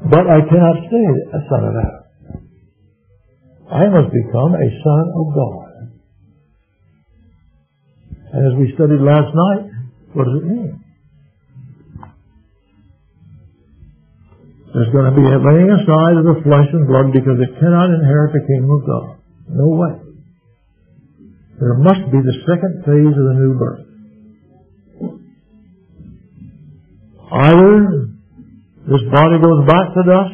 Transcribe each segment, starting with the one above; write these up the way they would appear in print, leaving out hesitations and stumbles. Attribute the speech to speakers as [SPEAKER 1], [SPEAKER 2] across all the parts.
[SPEAKER 1] But I cannot stay a son of Adam. I must become a son of God. And as we studied last night, what does it mean? There's going to be a laying aside of the flesh and blood because it cannot inherit the kingdom of God. No way. There must be the second phase of the new birth. Either this body goes back to dust,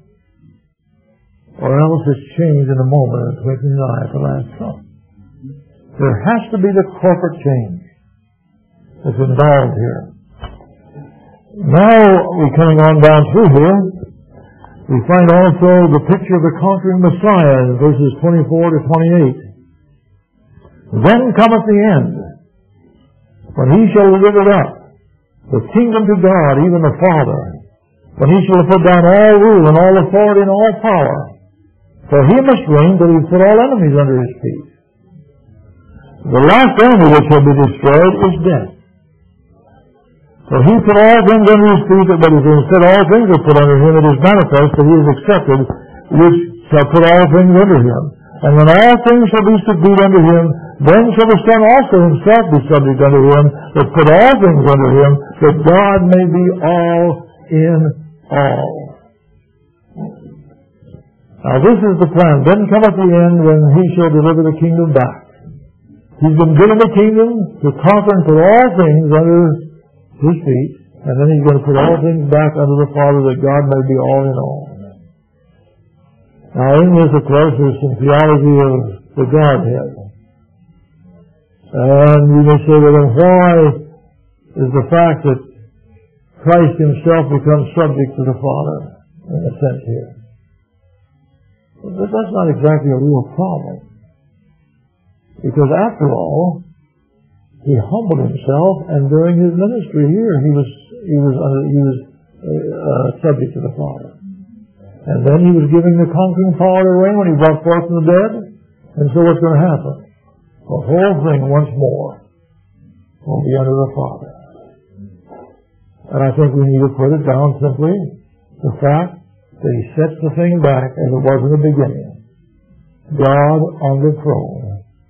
[SPEAKER 1] or else it's changed in a moment, in a twinkling of an eye at the last trump. There has to be the corporate change that's involved here. Now, we're coming on down through here, we find also the picture of the conquering Messiah in verses 24 to 28. Then cometh the end, when he shall deliver up the kingdom to God, even the Father, when he shall put down all rule and all authority and all power. For he must reign till he put all enemies under his feet. The last enemy which shall be destroyed is death. For he put all things under his feet, but if instead all things are put under him, it is manifest that he is accepted, which shall put all things under him. And when all things shall be subdued under him, then shall the Son also himself be subject unto him, that put all things under him, that God may be all in all. Now this is the plan. Then cometh the end when he shall deliver the kingdom back. He's been given the kingdom to conquer and put all things under his feet, and then he's going to put all things back under the Father, that God may be all in all. Now in this, of course, there's some theology of the Godhead. And you may say, well, then why is the fact that Christ himself becomes subject to the Father, in a sense here? But that's not exactly a real problem. Because after all, he humbled himself, and during his ministry here, he was subject to the Father. And then he was giving the conquering power to reign when he brought forth from the dead. And so what's going to happen? The whole thing once more will be under the Father. And I think we need to put it down simply, the fact that he sets the thing back as it was in the beginning. God on the throne.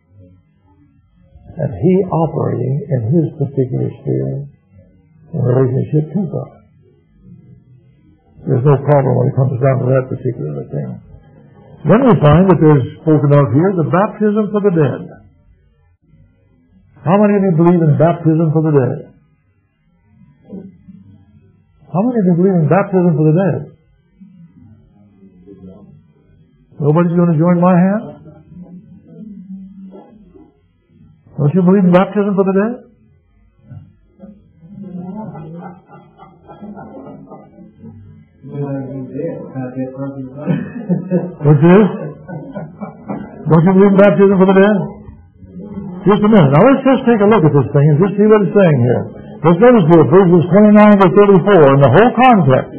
[SPEAKER 1] And he operating in his particular sphere in relationship to God. There's no problem when it comes down to that particular thing. Then we find that there's spoken of here the baptism for the dead. How many of you believe in baptism for the dead? How many of you believe in baptism for the dead? Nobody's going to join my hand? Don't you believe in baptism for the dead? What's this? Don't you believe in baptism for the dead? Just a minute. Now let's just take a look at this thing and just see what it's saying here. Let's notice here, verses 29 to 34, in the whole context.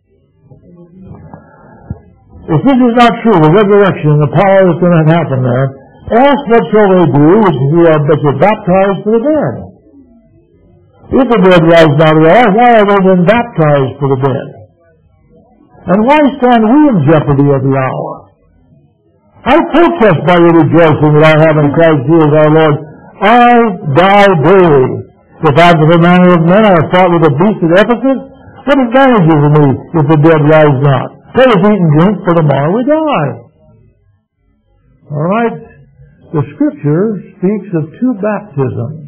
[SPEAKER 1] If this is not true, the resurrection, the power that's going to happen there, else what shall they do which but you're baptized for the dead? If the dead rise not at all, why are they then baptized for the dead? And why stand we in jeopardy every hour? I protest by your rejoicing that I have in Christ Jesus our Lord. I die daily. If after the manner of men I have fought with the beast at Ephesus, what advantage is it me if the dead rise not? Let us eat and drink, for tomorrow we die. All right. The Scripture speaks of two baptisms.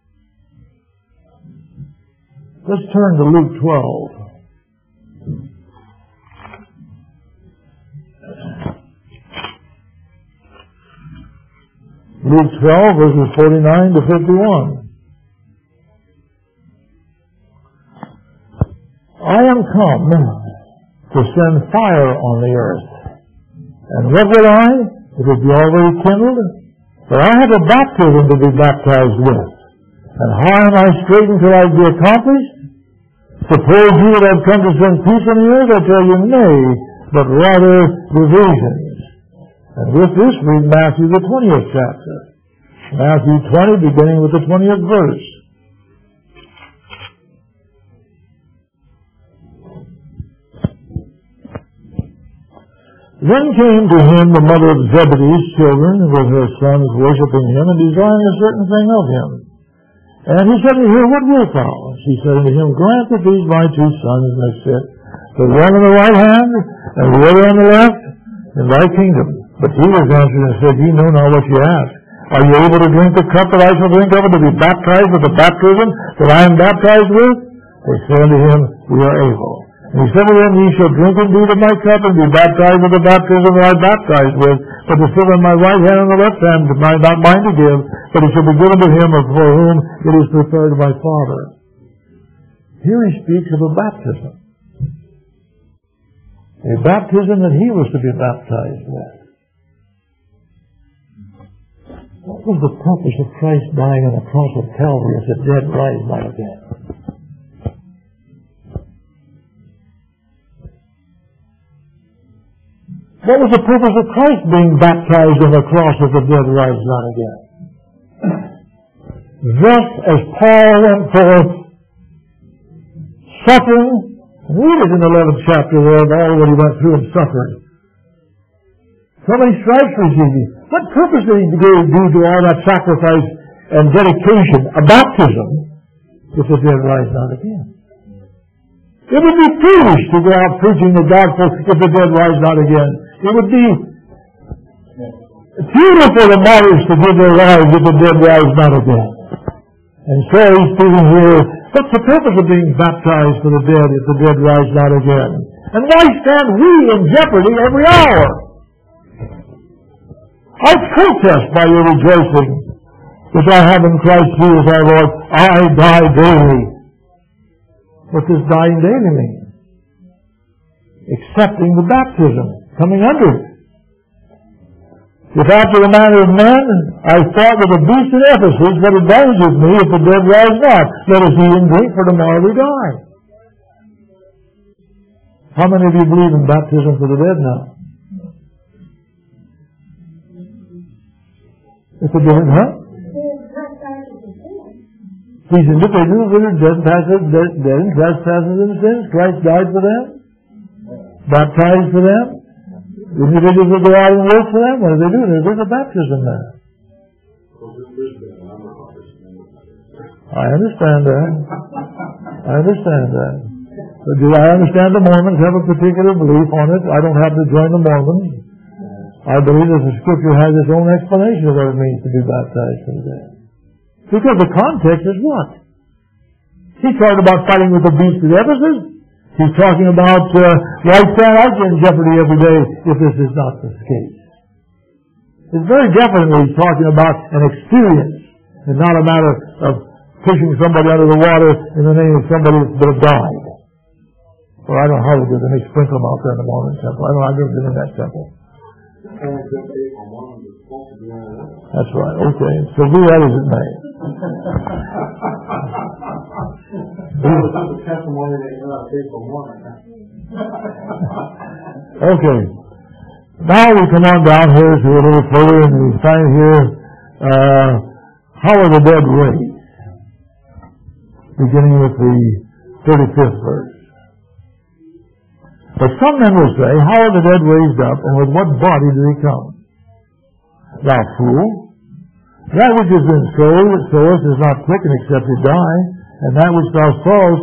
[SPEAKER 1] Let's turn to Luke 12. Luke 12, verses 49 to 51. I am come to send fire on the earth. And what will I? It will be already kindled. For I have a baptism to be baptized with. And how am I straight until I be accomplished? Suppose you would have come to send peace on the earth? I tell you, nay, but rather divisions. And with this read Matthew the 20th chapter. Matthew 20, beginning with the 20th verse. Then came to him the mother of Zebedee's children with her sons worshiping him and desiring a certain thing of him. And he said to her, What wilt thou? And she said unto him, Grant that these my two sons may sit, the one on the right hand and the other on the left, in thy kingdom. But he was answered and said, Ye know not what ye ask. Are you able to drink the cup that I shall drink of, and to be baptized with the baptism that I am baptized with? They said unto him, We are able. And he said to them, Ye shall drink indeed of my cup, and be baptized with the baptism that I am baptized with. But the silver in my right hand and the left hand is not mine to give, but it shall be given to him for whom it is prepared of my Father. Here he speaks of a baptism. A baptism that he was to be baptized with. What was the purpose of Christ dying on the cross of Calvary if the dead rise not again? What was the purpose of Christ being baptized on the cross if the dead rise not again? Just as Paul went forth suffering, read it in the 11th chapter there of all what he went through and suffered. So many stripes received. What purpose did he do to all that sacrifice and dedication, a baptism, if the dead rise not again? It would be foolish to go out preaching the gospel if the dead rise not again. It would be futile for the martyrs to give their lives if the dead rise not again. And so he's speaking here, what's the purpose of being baptized for the dead if the dead rise not again? And why stand we in jeopardy every hour? I protest by your rejoicing which I have in Christ Jesus our Lord. I die daily. What does dying daily mean? Accepting the baptism, coming under it. If after the manner of men I fought with a beast in Ephesus, what advantages me if the dead rise not? Let us eat and drink, for tomorrow we die. How many of you believe in baptism for the dead now? It's a different, huh? These individuals that are dead in trespasses and sins, Christ died for them, baptized for them. The individuals that go out and work for them, what do they do? There's a baptism there. I understand that. But do I understand the Mormons have a particular belief on it? I don't have to join the Mormons. I believe that the Scripture has its own explanation of what it means to be baptized for the dead. Because the context is what? He's talking about fighting with the beast at Ephesus. He's talking about why stand out in jeopardy every day if this is not the case. It's very definitely he's talking about an experience and not a matter of pushing somebody under the water in the name of somebody that have died. Well, I don't know how they do. They may sprinkle them out there in the Mormon temple. I've never been in that temple. That's right. Okay. So be that as it may. Okay. Now we come on down here to a little further and we find here how are the dead raised? Beginning with the 35th verse. But some men will say, how are the dead raised up, and with what body do they come? Thou fool, that which is in sowest is not quickened except it die, and that which thou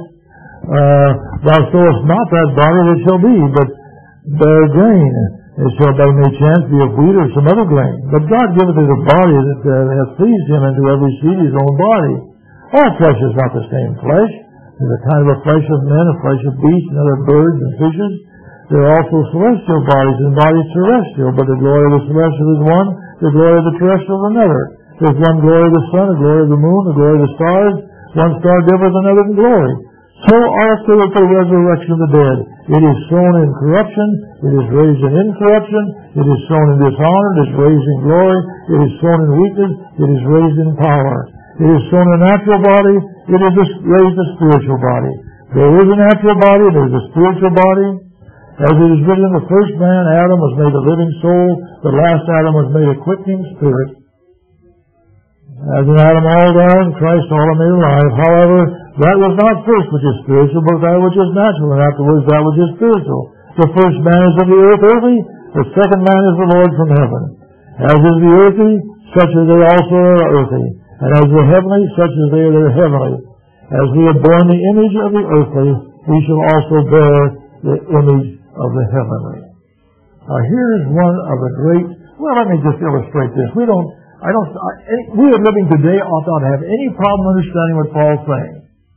[SPEAKER 1] sowest not that body that shall be, but bear grain. It shall by any chance be of wheat or some other grain. But God giveth it a body that hath pleased him, and to every seed his own body. All flesh is not the same flesh. There's a kind of a flesh of men, a flesh of beasts, and other birds and fishes. There are also celestial bodies and bodies terrestrial, but the glory of the celestial is one, the glory of the terrestrial another. There's one glory of the sun, a glory of the moon, a glory of the stars. One star differeth another in glory. So also is the resurrection of the dead. It is sown in corruption, it is raised in incorruption, it is sown in dishonor, it is raised in glory, it is sown in weakness, it is raised in power. It is sown a natural body, it is raised a spiritual body. There is a natural body, there is a spiritual body. As it is written, the first man, Adam, was made a living soul, the last Adam was made a quickening spirit. As in Adam all die, in Christ all are made alive. However, that was not first which is spiritual, but that which is natural, and afterwards that which is spiritual. The first man is of the earth earthy, The second man is the Lord from heaven. As is the earthy, such as they also are earthy. And as the heavenly, such as they are heavenly. As we have borne the image of the earthly, we shall also bear the image of the heavenly. Now here is one of the great, well, let me just illustrate this. We are living today ought not to have any problem understanding what Paul's saying.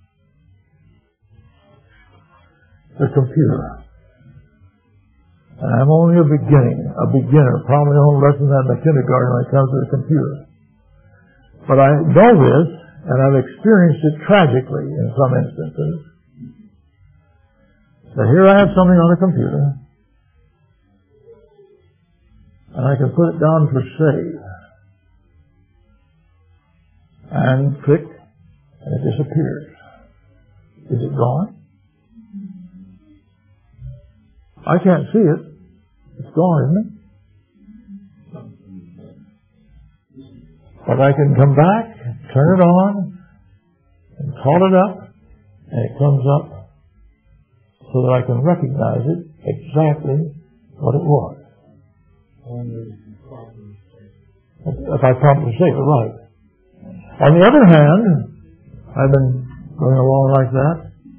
[SPEAKER 1] The computer. And I'm only a beginner, probably only less than that in the kindergarten when it comes to the computer. But I know this, and I've experienced it tragically in some instances. But here I have something on a computer, and I can put it down for save. And click, and it disappears. Is it gone? I can't see it. It's gone, isn't it? But I can come back, turn it on, and call it up, and it comes up so that I can recognize it exactly what it was. If I properly say it, right. On the other hand, I've been going along like that.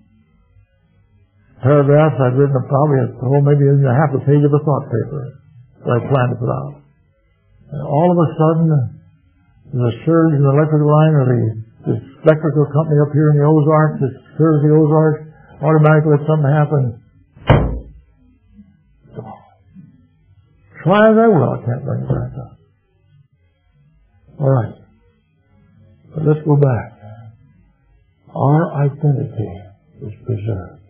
[SPEAKER 1] Paragraphs I've written probably maybe even half a page of a thought paper that I plan to put out. And all of a sudden, there's a surge in the electrical line or the electrical company up here in the Ozarks that serves the Ozarks. Automatically, if something happens, try as I will, I can't bring it back up. All right. But let's go back. Our identity is preserved.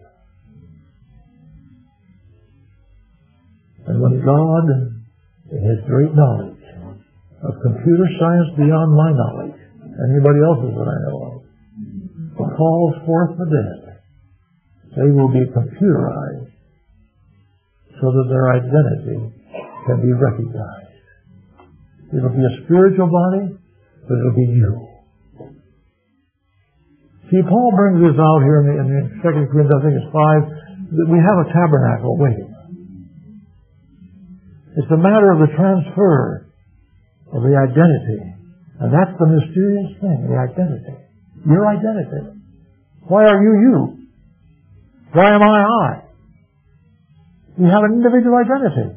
[SPEAKER 1] And when God, in His great knowledge of computer science beyond my knowledge, anybody else's that I know of, calls forth the dead, they will be computerized so that their identity can be recognized. It'll be a spiritual body, but it'll be you. See, Paul brings this out here in 2 Corinthians, I think it's 5, that we have a tabernacle waiting. It's a matter of the transfer of the identity. And that's the mysterious thing, the identity. Your identity. Why are you you? Why am I? You have an individual identity.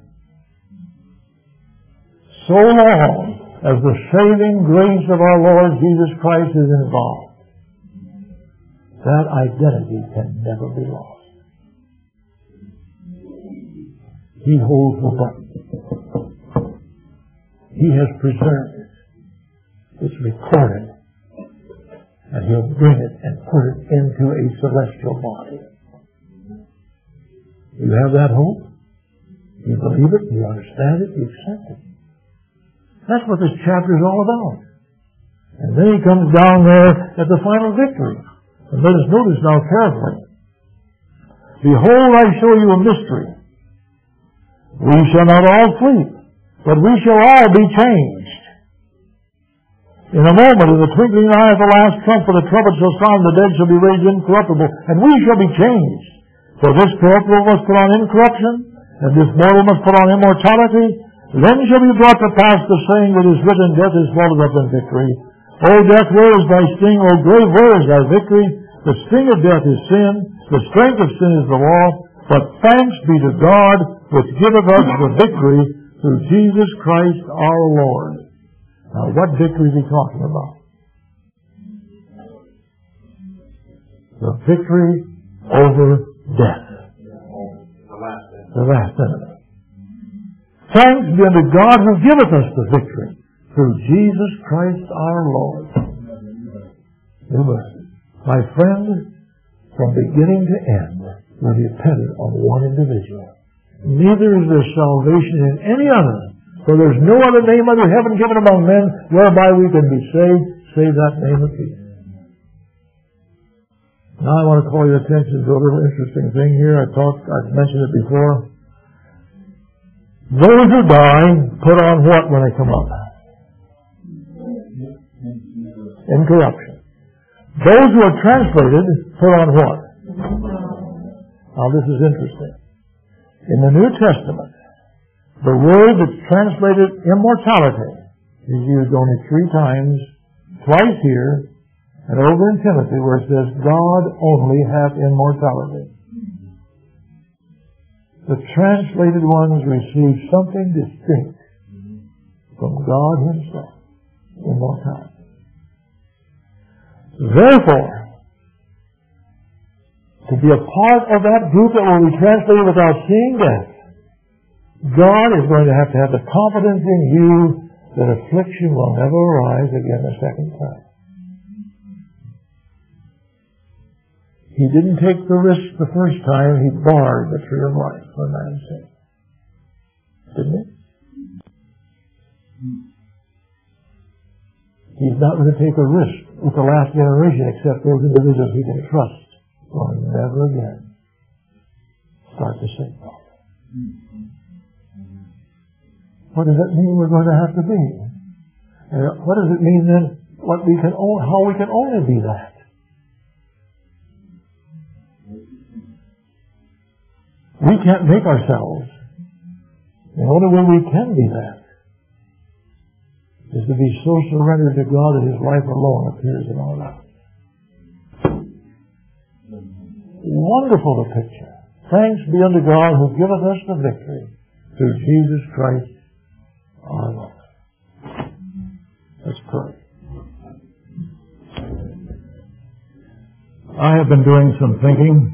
[SPEAKER 1] So long as the saving grace of our Lord Jesus Christ is involved, that identity can never be lost. He holds the button. He has preserved it. It's recorded. And He'll bring it and put it into a celestial body. You have that hope? You believe it? You understand it? You accept it? That's what this chapter is all about. And then he comes down there at the final victory. And let us notice now carefully. Behold, I show you a mystery. We shall not all sleep, but we shall all be changed. In a moment, in the twinkling eye of the last trump, for the trumpet shall sound, the dead shall be raised incorruptible, and we shall be changed. For this corruptible must put on incorruption, and this mortal must put on immortality. Then shall be brought to pass the saying that is written, death is swallowed up in victory. O death, where is thy sting? O grave, where is thy victory? The sting of death is sin. The strength of sin is the law. But thanks be to God, which giveth us the victory through Jesus Christ our Lord. Now, what victory is he talking about? The victory over death. The last enemy. Thanks be unto God who giveth us the victory through Jesus Christ our Lord. My friend, from beginning to end, we're dependent on one individual. Neither is there salvation in any other, for there's no other name under heaven given among men whereby we can be saved, save that name of Jesus. Now I want to call your attention to a little interesting thing here. I've mentioned it before. Those who die put on what when they come up? Incorruption. Those who are translated put on what? Now this is interesting. In the New Testament, The word that's translated immortality is used only 3 times, twice here, and over in Timothy where it says, God only hath immortality. The translated ones receive something distinct from God Himself, immortality. Therefore, to be a part of that group that will be translated without seeing death, God is going to have the confidence in you that affliction will never arise again a second time. He didn't take the risk the first time. He barred the tree of life for man's sake. Didn't he? He's not going to take a risk with the last generation except those individuals He can trust will never again start the same thought. What does it mean we're going to have to be? And what does it mean then how we can only be that? We can't make ourselves. The only way we can be that is to be so surrendered to God that His life alone appears in our lives. Wonderful the picture. Thanks be unto God who giveth us the victory through Jesus Christ our Lord. Let's pray. I have been doing some thinking,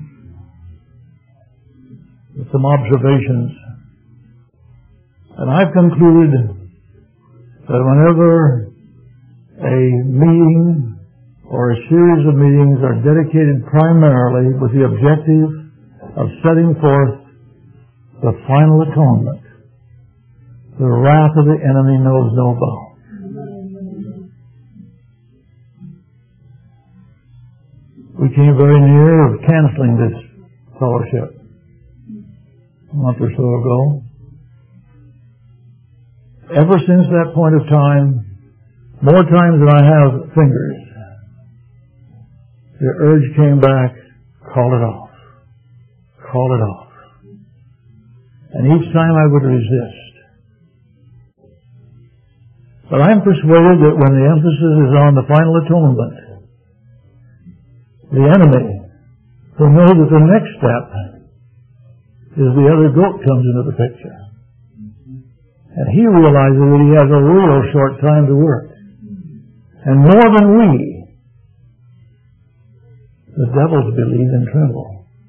[SPEAKER 1] with some observations, and I've concluded that whenever a meeting or a series of meetings are dedicated primarily with the objective of setting forth the final atonement, the wrath of the enemy knows no bounds. We came very near canceling this fellowship a month or so ago. Ever since that point of time, more times than I have fingers, the urge came back, call it off. Call it off. And each time I would resist. But I'm persuaded that when the emphasis is on the final atonement, the enemy will know that the next step is the other goat comes into the picture. And he realizes that he has a real short time to work. And more than we, the devils believe and tremble.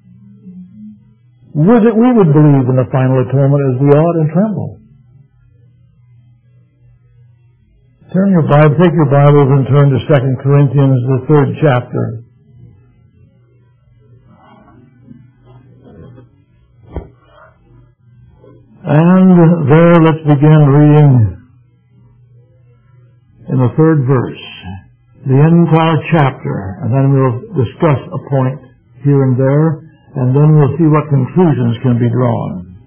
[SPEAKER 1] Would that we would believe in the final atonement as we ought and tremble. Take your Bibles and turn to 2 Corinthians, the 3rd chapter. And there, let's begin reading in the 3rd verse, the entire chapter, and then we'll discuss a point here and there, and then we'll see what conclusions can be drawn.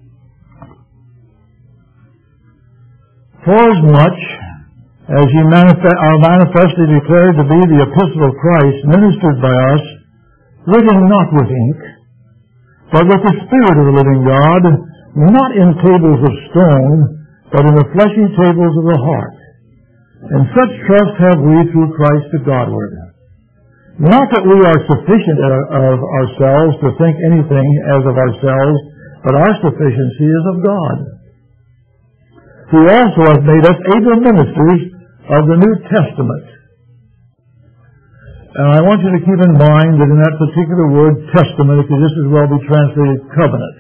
[SPEAKER 1] Forasmuch as ye are manifestly declared to be the epistle of Christ, ministered by us, written not with ink, but with the Spirit of the living God, not in tables of stone, but in the fleshy tables of the heart. And such trust have we through Christ to Godward. Not that we are sufficient of ourselves to think anything as of ourselves, but our sufficiency is of God, who also hath made us able ministers of the New Testament. And I want you to keep in mind that in that particular word, testament, it could just as well be translated covenant.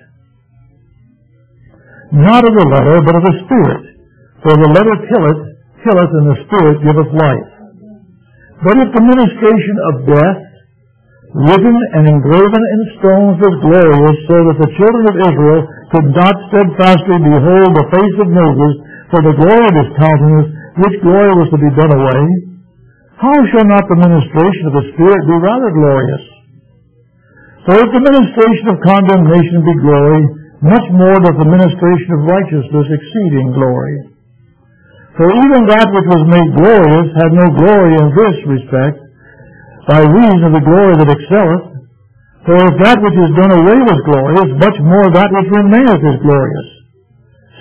[SPEAKER 1] Not of the letter, but of the Spirit. For the letter killeth, and the Spirit giveth life. But if the ministration of death, written and engraven in stones, was glorious, so that the children of Israel could not steadfastly behold the face of Moses for the glory of his countenance, which glory was to be done away, how shall not the ministration of the Spirit be rather glorious? For if the ministration of condemnation be glory, much more doth the ministration of righteousness exceed in glory. For even that which was made glorious had no glory in this respect, by reason of the glory that excelleth. For if that which is done away was glorious, much more that which remaineth is glorious.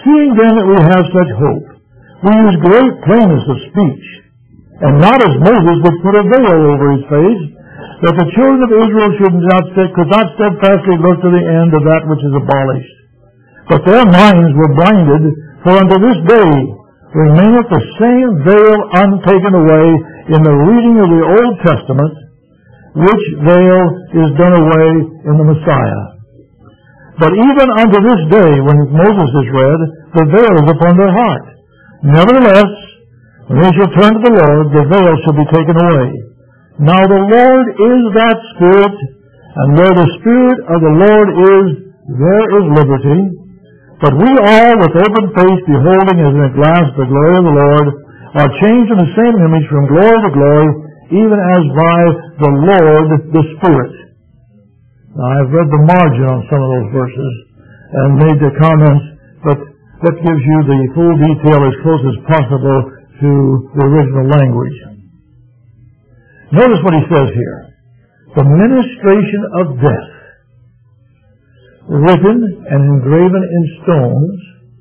[SPEAKER 1] Seeing then that we have such hope, we use great plainness of speech, and not as Moses which put a veil over his face, that the children of Israel could not steadfastly look to the end of that which is abolished. But their minds were blinded, for unto this day remaineth the same veil untaken away in the reading of the Old Testament, which veil is done away in the Messiah. But even unto this day, when Moses is read, the veil is upon their heart. Nevertheless, when they shall turn to the Lord, the veil shall be taken away. Now the Lord is that Spirit, and where the Spirit of the Lord is, there is liberty. But we all, with open face, beholding as in a glass the glory of the Lord, are changed in the same image from glory to glory, even as by the Lord the Spirit. Now, I've read the margin on some of those verses and made the comments, but that gives you the full detail as close as possible to the original language. Notice what he says here. The ministration of death, written and engraven in stones.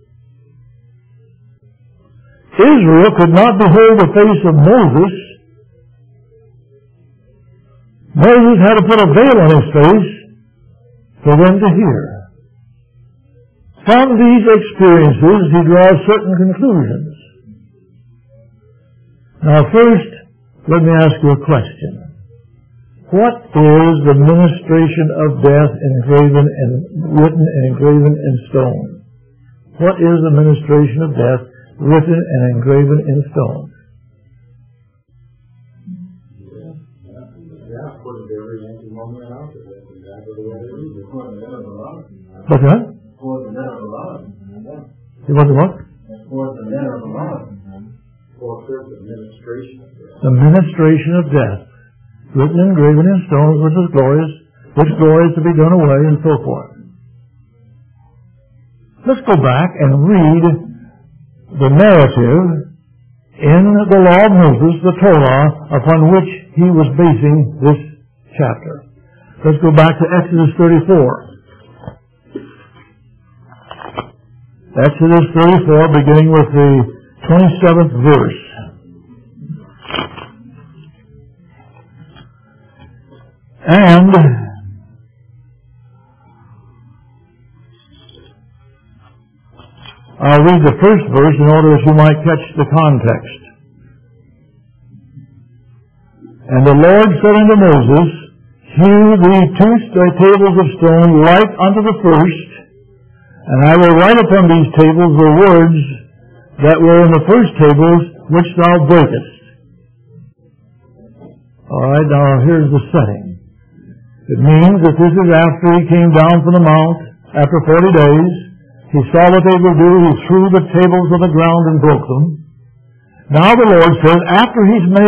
[SPEAKER 1] Israel could not behold the face of Moses. Moses had to put a veil on his face for them to hear. From these experiences, he draws certain conclusions. Now first, let me ask you a question. What is the ministration of death engraven and written and engraven in stone? What is the ministration of death written and engraven in stone? What's that? It was what? The ministration of death, written and engraven in stones, which glory is to be done away, and so forth. Let's go back and read the narrative in the law of Moses, the Torah, upon which he was basing this chapter. Let's go back to Exodus 34. Exodus 34, beginning with the 27th verse. And I'll read the first verse in order that you might catch the context. And the Lord said unto Moses, Hew thee 2 tables of stone like unto the first, and I will write upon these tables the words that were in the first tables which thou breakest. All right, now here's the setting. It means that this is after he came down from the mount, after 40 days. He saw what they would do. He threw the tables on the ground and broke them. Now the Lord says, after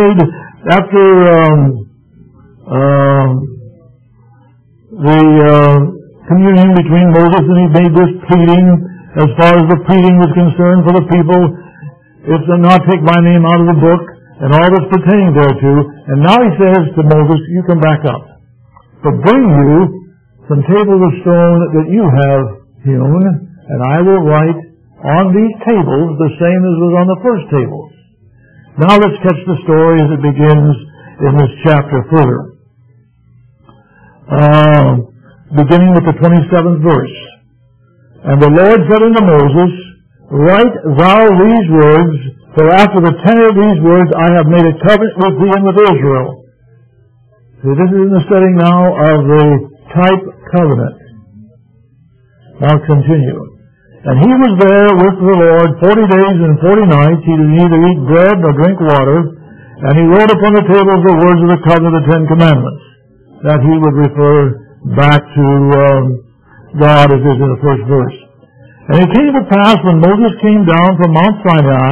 [SPEAKER 1] the communion between Moses and he made this pleading, as far as the pleading was concerned for the people, if they not take my name out of the book, and all that's pertaining thereto. And now he says to Moses, you come back up. But bring you some tables of stone that you have hewn, and I will write on these tables the same as was on the first tables. Now let's catch the story as it begins in this chapter further. Beginning with the 27th verse. And the Lord said unto Moses, Write thou these words, for after the tenor of these words I have made a covenant with thee and with Israel. See, this is in the setting now of the type covenant. Now continue. And he was there with the Lord 40 days and 40 nights. He did neither eat bread nor drink water. And he wrote upon the tables the words of the covenant of the 10 Commandments. That he would refer back to God as is in the first verse. And it came to pass when Moses came down from Mount Sinai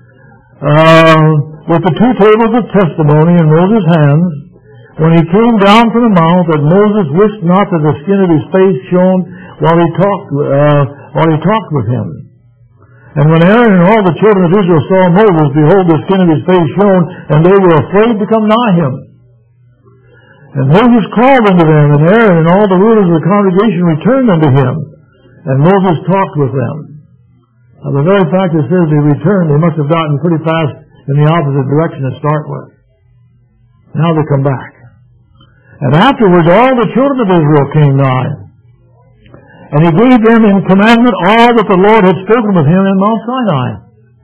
[SPEAKER 1] with the 2 tables of testimony in Moses' hands, when he came down from the mount, that Moses wist not that the skin of his face shone while he talked with him. And when Aaron and all the children of Israel saw Moses, behold, the skin of his face shone, and they were afraid to come nigh him. And Moses called unto them, and Aaron and all the rulers of the congregation returned unto him. And Moses talked with them. The very fact that it says they returned, they must have gotten pretty fast in the opposite direction to start with. Now they come back. And afterwards all the children of Israel came nigh. And he gave them in commandment all that the Lord had spoken with him in Mount Sinai.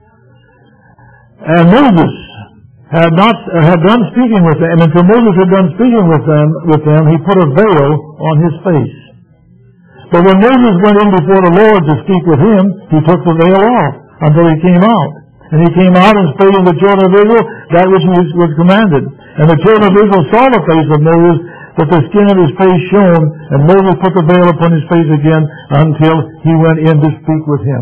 [SPEAKER 1] And Moses had done speaking with them, and until Moses had done speaking with them, he put a veil on his face. But when Moses went in before the Lord to speak with him, he took the veil off until he came out. And he came out and spake unto the children of Israel that which was commanded. And the children of Israel saw the face of Moses, but the skin of his face shone, and Moses put the veil upon his face again until he went in to speak with him.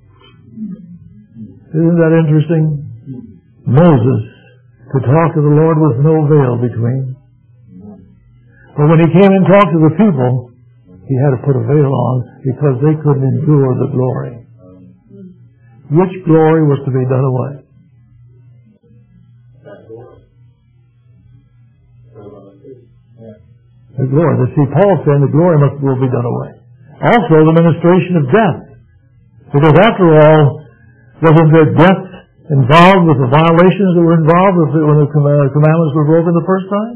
[SPEAKER 1] Isn't that interesting? Moses could talk to the Lord with no veil between. But when he came and talked to the people, he had to put a veil on because they couldn't endure the glory. Which glory was to be done away? The glory. See, Paul said the glory will be done away. Also, the ministration of death. Because after all, wasn't there death involved with the violations that were involved when the commandments were broken the first time?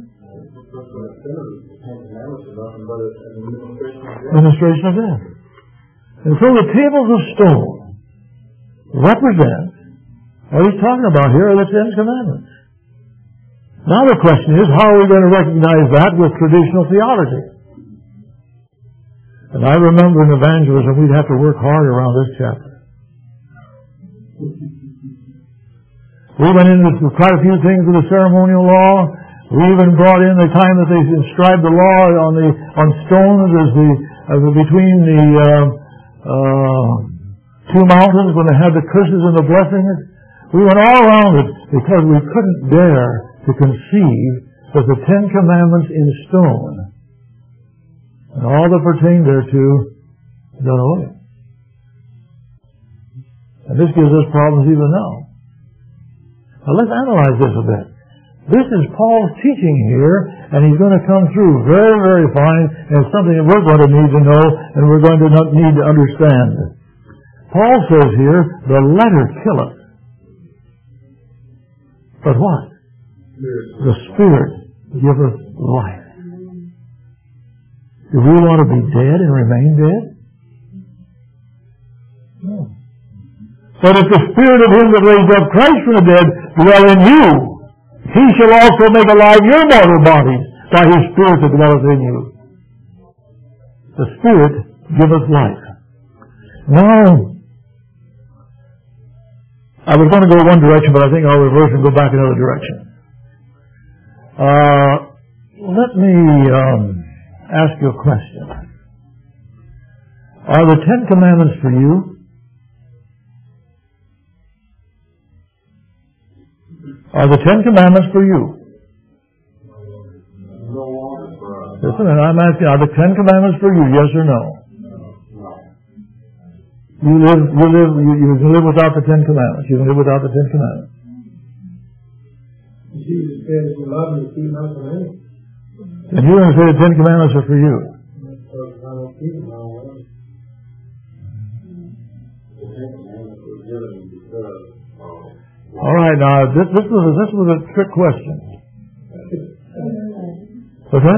[SPEAKER 1] Ministration of death. And so the tables of stone represent what he's talking about here are the Ten Commandments. Now the question is, how are we going to recognize that with traditional theology? And I remember in evangelism we'd have to work hard around this chapter. We went into quite a few things with the ceremonial law. We even brought in the time that they inscribed the law on stones as between the two mountains when they had the curses and the blessings. We went all around it because we couldn't dare to conceive that the Ten Commandments in stone and all that pertained thereto done away. And this gives us problems even now. Now let's analyze this a bit. This is Paul's teaching here, and he's going to come through very, very fine, and it's something that we're going to need to know, and we're going to need to understand. Paul says here, the letter killeth. But what? The Spirit giveth life. Do we want to be dead and remain dead? No. But if the Spirit of him that raised up Christ from the dead dwell in you, he shall also make alive your mortal bodies by his Spirit that dwelleth in you. The Spirit giveth life. Now, I was going to go one direction, but I think I'll reverse and go back another direction. Let me ask you a question. Are the Ten Commandments for you? Are the Ten Commandments for you? Listen, and I'm asking, are the Ten Commandments for you, yes or no? You can live without the Ten Commandments. You can live without the Ten Commandments.
[SPEAKER 2] Jesus said, if you love me, keep my commandments.
[SPEAKER 1] And you're going to say the Ten Commandments are for you. All right, now this was a trick question. What's that?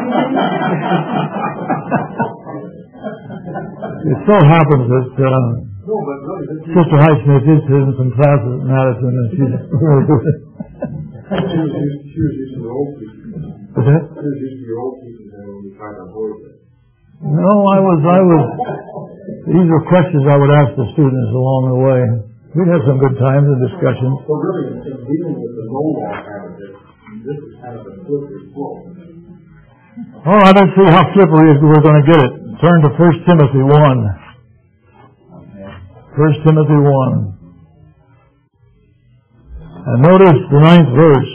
[SPEAKER 1] It so happens that Sister Highsmith is in some classes at Madison, and she's really good.
[SPEAKER 2] She was used to the old people.
[SPEAKER 1] What's that?
[SPEAKER 2] She was used to the old people when we tried to avoid it.
[SPEAKER 1] No, I was. These are questions I would ask the students along the way. We'd have some good times and discussions.
[SPEAKER 2] So really, in dealing with the no law habit, this is kind of a slippery slope.
[SPEAKER 1] All right, let's see how slippery we're going to get it. Turn to 1 Timothy 1. 1 Timothy 1. And notice the 9th verse.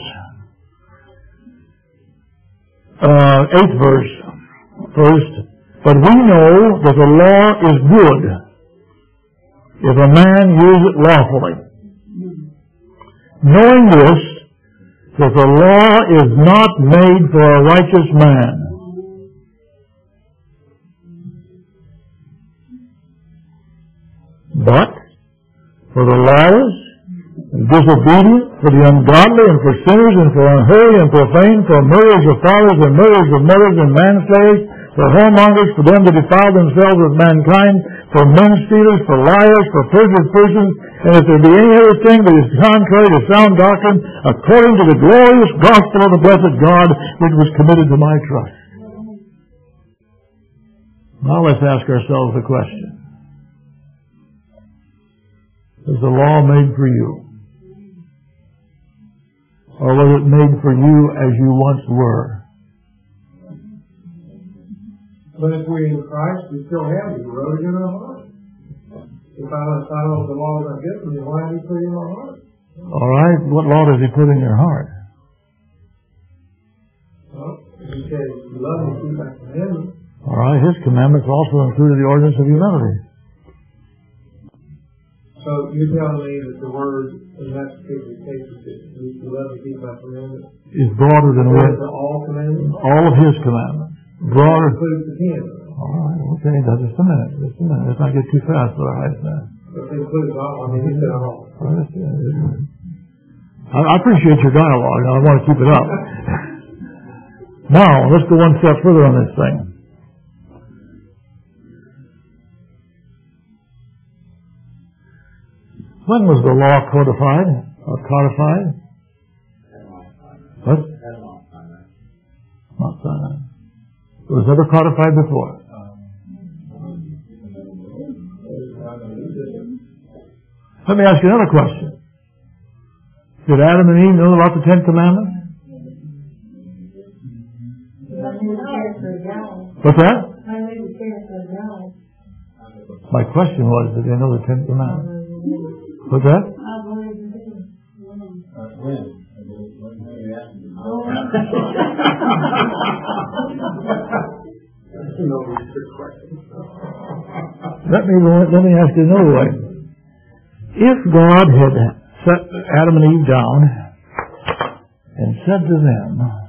[SPEAKER 1] 8th verse. First, but we know that the law is good if a man use it lawfully. Knowing this, that the law is not made for a righteous man. But disobedient, for the ungodly, and for sinners, and for unholy, and profane, for murderers of fathers, and murderers of mothers, and manslayers, for whoremongers, for them that defile themselves with mankind, for men-stealers, for liars, for perjured persons, and if there be any other thing that is contrary to sound doctrine, according to the glorious gospel of the blessed God, which was committed to my trust. Now let's ask ourselves the question. Was the law made for you? Or was it made for you as you once were?
[SPEAKER 2] But if we're in Christ, we still have it. He wrote it in our heart. If I don't follow the law that I get from you, why did He put it in my heart?
[SPEAKER 1] All right. What law does He put in your heart?
[SPEAKER 2] Well, He says, you love me, keep my commandments.
[SPEAKER 1] All right. His commandments also included the ordinance of humility.
[SPEAKER 2] So you're telling me that the word in that particular case is that you love me, keep my commandments?
[SPEAKER 1] Is broader than what?
[SPEAKER 2] All commandments?
[SPEAKER 1] All of His commandments. Broader.
[SPEAKER 2] Includes the 10.
[SPEAKER 1] All right, okay, now just a minute. Let's not get too fast for our eyes now.
[SPEAKER 2] But it includes all. I mean, you said all.
[SPEAKER 1] I appreciate your dialogue. I want to keep it up. Now, let's go one step further on this thing. When was the law codified? Or codified? What? Mount Sinai. It was never codified before. Let me ask you another question. Did Adam and Eve know about the Ten Commandments? What's that? My question was, did they know the Ten Commandments? What's that? Let me ask you another way. If God had set Adam and Eve down and said to them,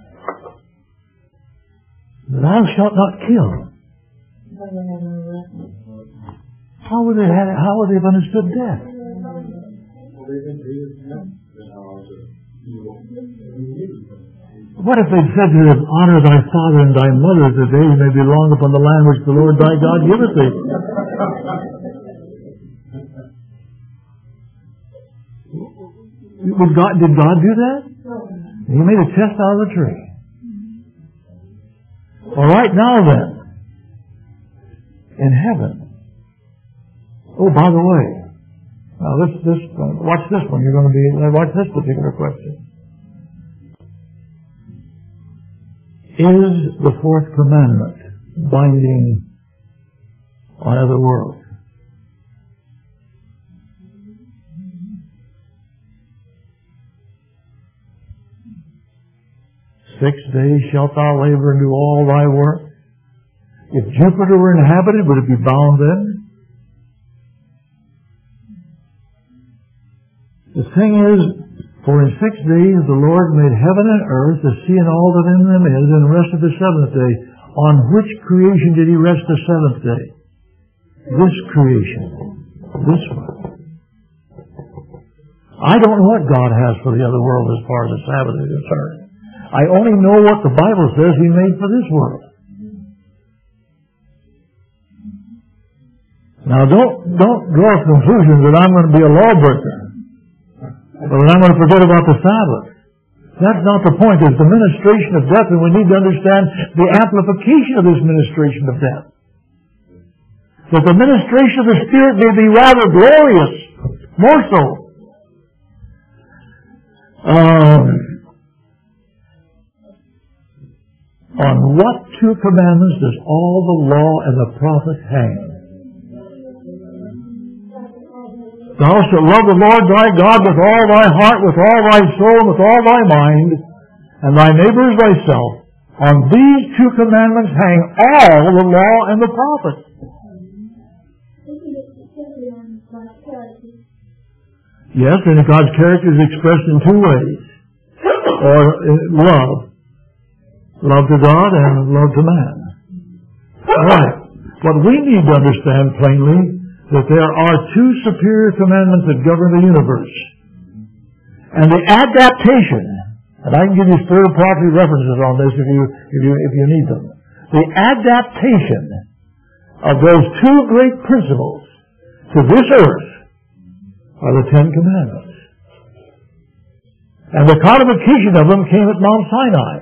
[SPEAKER 1] "Thou shalt not kill," how would they have understood death? What if they'd said to them, "Honor thy father and thy mother, that they may be long upon the land which the Lord thy God giveth thee"? Did God do that? He made a chest out of the tree. All right, now then, in heaven. Oh, by the way, now watch this one. You're going to watch this particular question. Is the fourth commandment binding on other worlds? "6 days shalt thou labor and do all thy work." If Jupiter were inhabited, would it be bound then? The thing is, for in 6 days the Lord made heaven and earth, the sea and all that in them is, and rested the seventh day. On which creation did He rest the seventh day? This creation. This one. I don't know what God has for the other world as far as the Sabbath is concerned. I only know what the Bible says He made for this world. Now don't draw conclusions that I'm going to be a lawbreaker, or that I'm going to forget about the Sabbath. That's not the point. There's the ministration of death, and we need to understand the amplification of this ministration of death. That the ministration of the Spirit may be rather glorious, more so. On what two commandments does all the law and the prophets hang? Thou shalt love the Lord thy God with all thy heart, with all thy soul, with all thy mind, and thy neighbor as thyself. On these two commandments hang all the law and the prophets. Yes, and God's character is expressed in two ways. Or love. Love to God and love to man. All right. What we need to understand plainly, that there are two superior commandments that govern the universe. And the adaptation, and I can give you spirit of prophecy references on this if you need them. The adaptation of those two great principles to this earth are the Ten Commandments. And the codification of them came at Mount Sinai.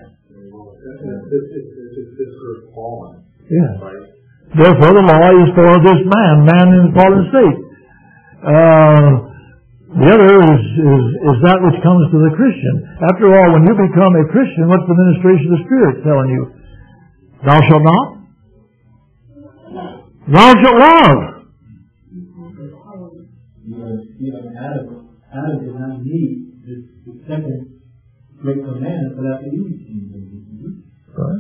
[SPEAKER 1] Yeah. Therefore, the law is for this man in the fallen state. The other is that which comes to the Christian. After all, when you become a Christian, what's the ministration of the Spirit telling you? Thou shalt not? Thou shalt love.
[SPEAKER 3] Adam did not need the second great commandment for that to eat.
[SPEAKER 1] Right.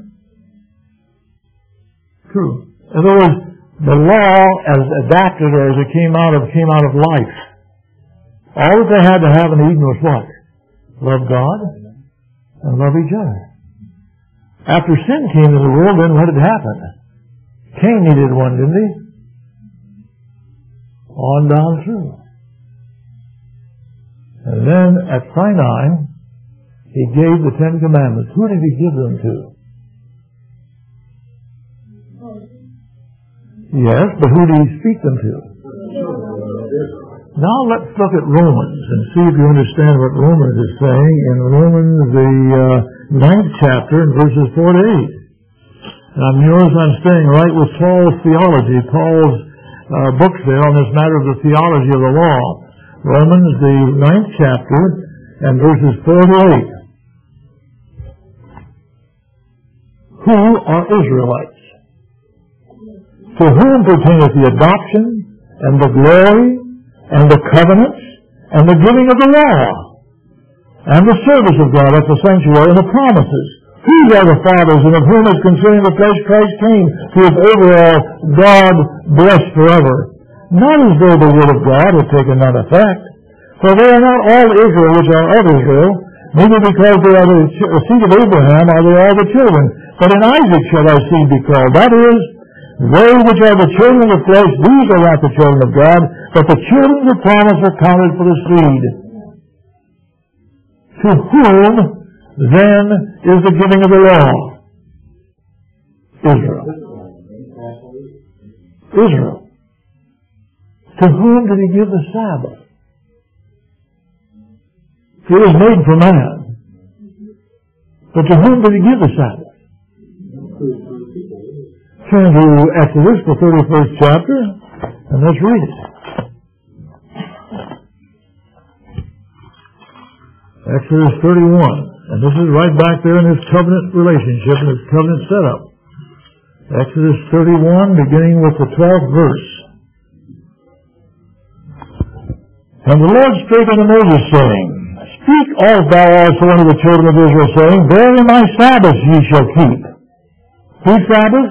[SPEAKER 1] True. In other words, the law as adapted or as it came out of life. All that they had to have in Eden was what? Love God and love each other. After sin came into the world, then what had happened? Cain needed one, didn't he? On down through. And then at Sinai, he gave the Ten Commandments. Who did he give them to? Yes, but who did he speak them to? Now let's look at Romans and see if you understand what Romans is saying in Romans the 9th chapter and verses 4 to 8. Now notice I'm staying right with Paul's theology, Paul's books there on this matter of the theology of the law. Romans the 9th chapter and verses 4 to 8. Who are Israelites? To whom pertaineth the adoption and the glory and the covenants and the giving of the law and the service of God at the sanctuary and the promises? These are the fathers, and of whom is concerning the flesh Christ came, who is over all, God blessed forever. Not as though the word of God had taken none effect. For they are not all Israel which are of Israel, neither because they are the seed of Abraham are they all the children. But in Isaac shall thy seed be called. That is, they which are the children of the flesh, these are not the children of God, but the children of the promise are counted for the seed. To whom, then, is the giving of the law? Israel. Israel. To whom did he give the Sabbath? It was made for man. But to whom did he give the Sabbath? Turn to Exodus, the 31st chapter, and let's read it. Exodus 31. And this is right back there in his covenant relationship and his covenant setup. Exodus 31, beginning with the 12th verse. And the Lord spake unto Moses, saying, Speak thou also unto the children of Israel, saying, Verily my Sabbaths ye shall keep. Whose Sabbath?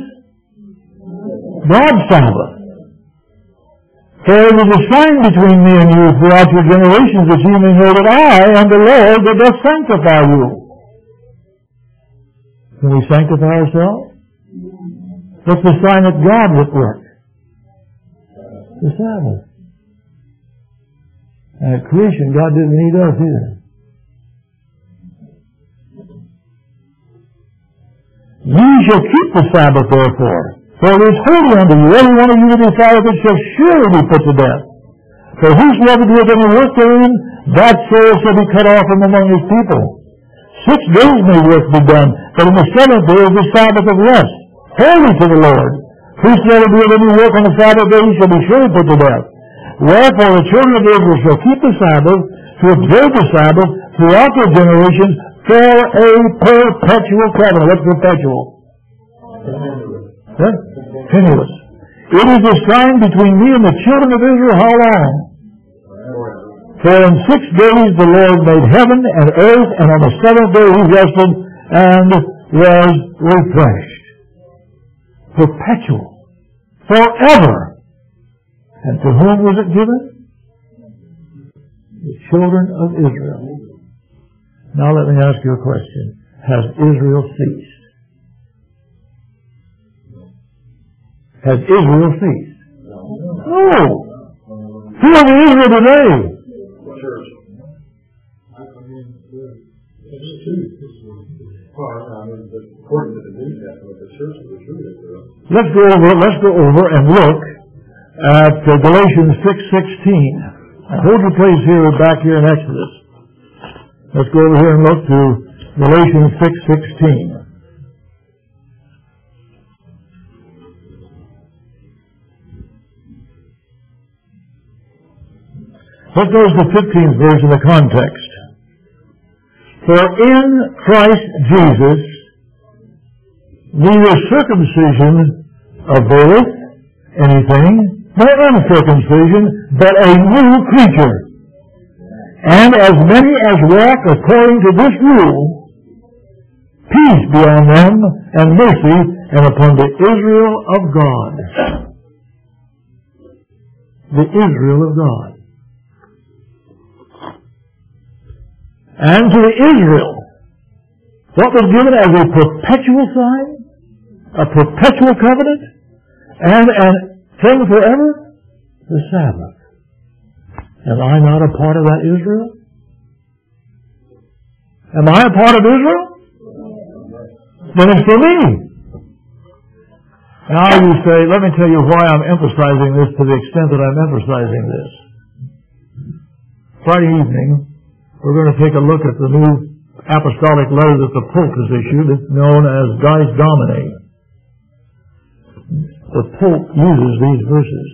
[SPEAKER 1] God's Sabbath. For it is a sign between me and you throughout your generations, that ye may know that I am the Lord that doth sanctify you. Can we sanctify ourselves? What's the sign that God would work? The Sabbath. And at creation, God didn't need us either. Ye shall keep the Sabbath, therefore. For it is holy unto you. Every one of you that defileth it shall surely be put to death. For whosoever doeth any work therein, that soul shall be cut off from among his people. 6 days may work be done, but in the 7th day is the Sabbath of rest, holy to the Lord. Whosoever doeth any work on the Sabbath day shall be surely put to death. Wherefore the children of Israel shall keep the Sabbath, to observe the Sabbath throughout their generations for a perpetual covenant. What's perpetual? Continuous. It is a sign between me and the children of Israel how long? For in 6 days the Lord made heaven and earth, and on the 7th day he rested and was refreshed. Perpetual. Forever. And to whom was it given? The children of Israel. Now let me ask you a question. Has Israel ceased? Has Israel ceased? No. Who are the Israel today?
[SPEAKER 2] According to the New Testament, the church is the true Israel.
[SPEAKER 1] Let's go over and look at Galatians 6:16. Hold your place here, back here in Exodus. Let's go over here and look to Galatians 6:16. Let's go to the 15th verse in the context. For in Christ Jesus, neither circumcision availeth anything, nor uncircumcision, but a new creature. And as many as walk according to this rule, peace be on them, and mercy, and upon the Israel of God. The Israel of God. And to the Israel, what was given as a perpetual sign, a perpetual covenant, and a thing forever, the Sabbath. Am I not a part of that Israel? Am I a part of Israel? Then it's for me. Now you say, let me tell you why I'm emphasizing this to the extent that I'm emphasizing this. Friday evening, we're going to take a look at the new apostolic letter that the Pope has issued. It's known as Dies Domini. The Pope uses these verses.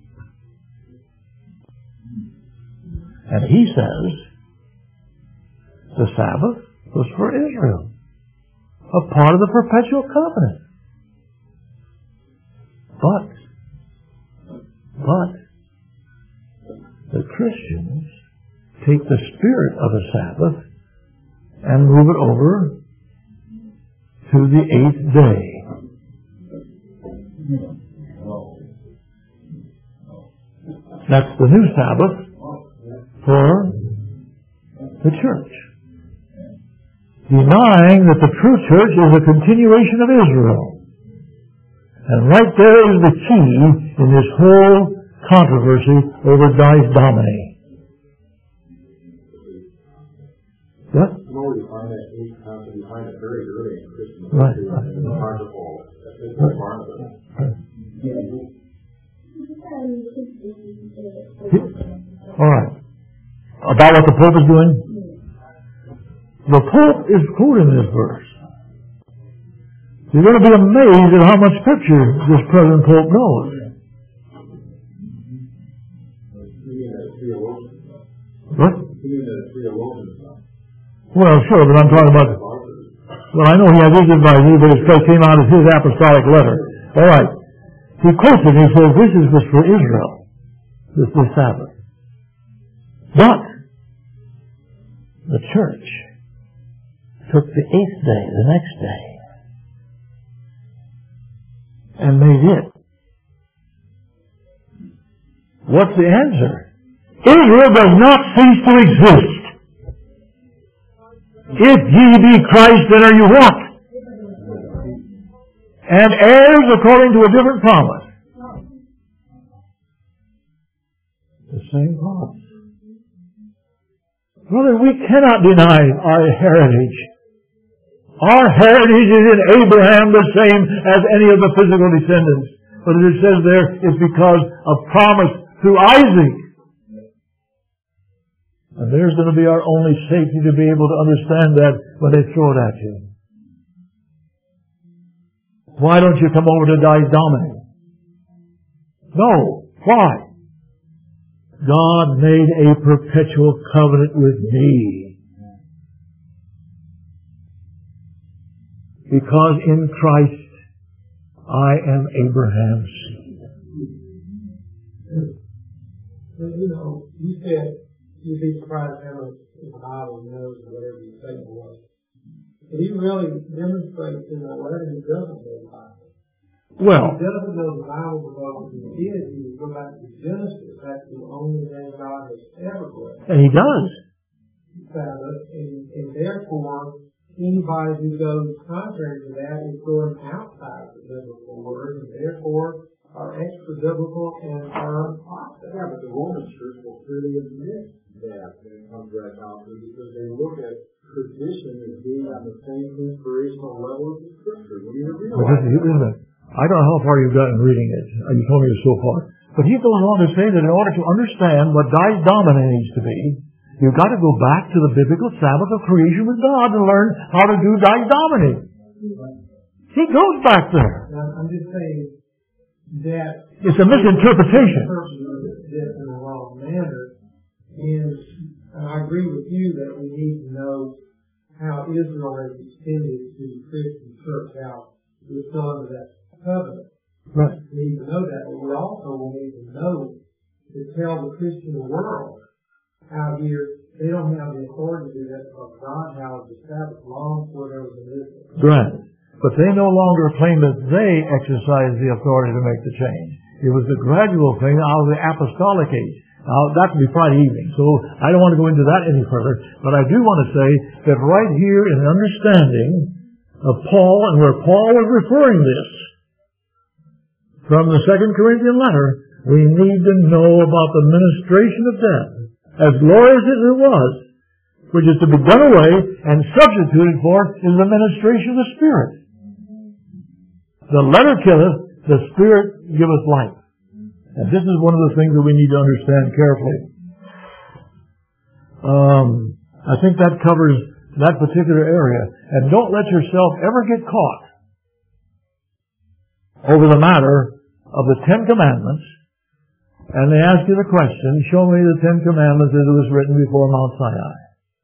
[SPEAKER 1] And he says the Sabbath was for Israel, a part of the perpetual covenant. But the Christians take the spirit of the Sabbath and move it over to the 8th day. That's the new Sabbath for the church. Denying that the true church is a continuation of Israel. And right there is the key in this whole controversy over Dies Domini. What?
[SPEAKER 2] You find that concept, you find it very early in Christianity.
[SPEAKER 1] Right. All right. About what the Pope is doing? The Pope is quoting this verse. You're going to be amazed at how much Scripture this present Pope knows. What? Well, sure, but I'm talking about... Well, I know he has his advisors, but it came out as his apostolic letter. All right. He quotes it and he says, this is just for Israel, this Sabbath. But the church took the 8th day, the next day, and made it. What's the answer? Israel does not cease to exist. If ye be Christ, then are you what? And heirs according to a different promise. The same promise. Brother, we cannot deny our heritage. Our heritage is in Abraham the same as any of the physical descendants. But as it says there, it's because of promise through Isaac. And there's going to be our only safety to be able to understand that when they throw it at you. Why don't you come over to Dies Domini? No. Why? God made a perpetual covenant with me. Because in Christ I am Abraham's seed.
[SPEAKER 2] Well, you said you'd be surprised how much the Bible knows whatever you say it was. But he really demonstrates in that letter he doesn't know the Bible.
[SPEAKER 1] Well,
[SPEAKER 2] he doesn't know the Bible because if he did, he would go back to Genesis. That's the only thing God has ever blessed.
[SPEAKER 1] And he does.
[SPEAKER 2] Sabbath, and therefore, anybody who goes contrary to that is going outside the biblical word, and therefore are extra biblical and are unprofitable. Yeah, but the Roman Church will clearly admit
[SPEAKER 4] that when it comes to that doctrine, because they look at tradition as being on the same inspirational level as the Scripture. When you realize
[SPEAKER 1] I don't know how far you've gotten reading it. You told me it was so far. But he goes on to say that in order to understand what Dies-Domini needs to be, you've got to go back to the biblical Sabbath of creation with God and learn how to do Dies-Domini. He goes back there.
[SPEAKER 2] I'm just saying that
[SPEAKER 1] it's a misinterpretation.
[SPEAKER 2] The person who does this in the wrong manner is, and I agree with you that we need to know how Israel has extended to the Christian church, how we're still under that covenant.
[SPEAKER 1] Right.
[SPEAKER 2] We need to know that, but we also will need to know to tell the Christian world how here they don't have the authority to do that because God has the Sabbath long before there was an Israel.
[SPEAKER 1] Right. But they no longer claim that they exercise the authority to make the change. It was a gradual thing out of the apostolic age. Now, that would be Friday evening, so I don't want to go into that any further, but I do want to say that right here in the understanding of Paul and where Paul is referring this from the 2 Corinthian letter, we need to know about the ministration of death, as glorious as it was, which is to be done away and substituted for is the ministration of the Spirit. The letter killeth, the Spirit giveth life. And this is one of the things that we need to understand carefully. I think that covers that particular area. And don't let yourself ever get caught over the matter of the Ten Commandments, and they ask you the question, show me the Ten Commandments as it was written before Mount Sinai.